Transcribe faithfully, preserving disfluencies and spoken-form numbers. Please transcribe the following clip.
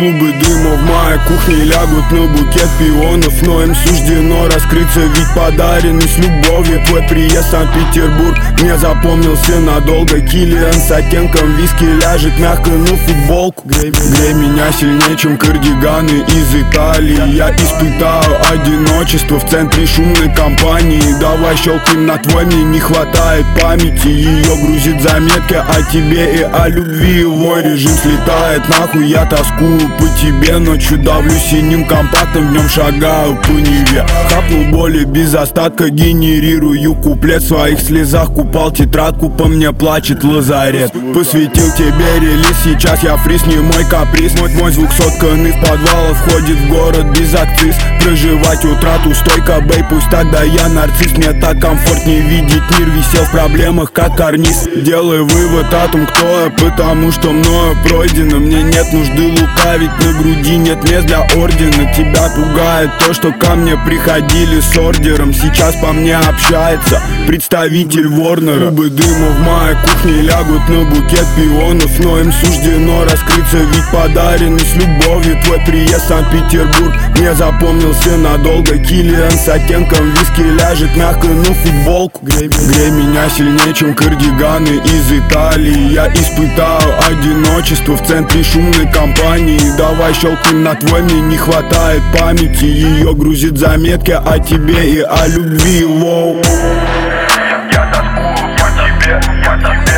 Клубы дыма в моей кухне лягут на букет пионов, но им суждено раскрыться, ведь подаренный с любовью. Твой приезд в Санкт-Петербург мне запомнился надолго. Киллиан с оттенком виски ляжет мягко на футболку. Грей, грей меня сильнее, чем кардиганы из Италии. Я испытаю одиночество в центре шумной компании. Давай щелкнем на твой, мне не хватает памяти. Ее грузит заметки о тебе и о любви. Его режим слетает нахуй, я тоскую по тебе. Ночью давлю синим компактом, днем шагаю по Неве. Хапнул боли без остатка, генерирую куплет. В своих слезах купал тетрадку, по мне плачет лазарет. Посвятил тебе релиз, сейчас я фриз, не мой каприз. Мой, мой звук сотканный в подвал, входит в город без акциз. Проживать утрату стойко, бей, пусть тогда я нарцисс. Мне так комфортнее видеть мир, висел в проблемах как карниз. Делай вывод о том, кто я, потому что мною пройдено. Мне нет нужды лукавить, на груди нет мест для ордена. Тебя пугает то, что ко мне приходили с ордером. Сейчас по мне общается представитель Ворнера. Клубы дыма в моей кухне лягут на букет пионов, но им суждено раскрыться, ведь подаренный с любовью. Твой приезд в Санкт-Петербург мне запомнился надолго. Киллиан с оттенком виски ляжет мягко на футболку. Грей, грей меня сильнее, чем кардиганы из Италии. Я испытаю одиночество в центре шумной компании. Давай щелкнем на твой, мне не хватает памяти. Ее грузит заметки о тебе и о любви. Воу. Я тоскую по тебе, я тоскую.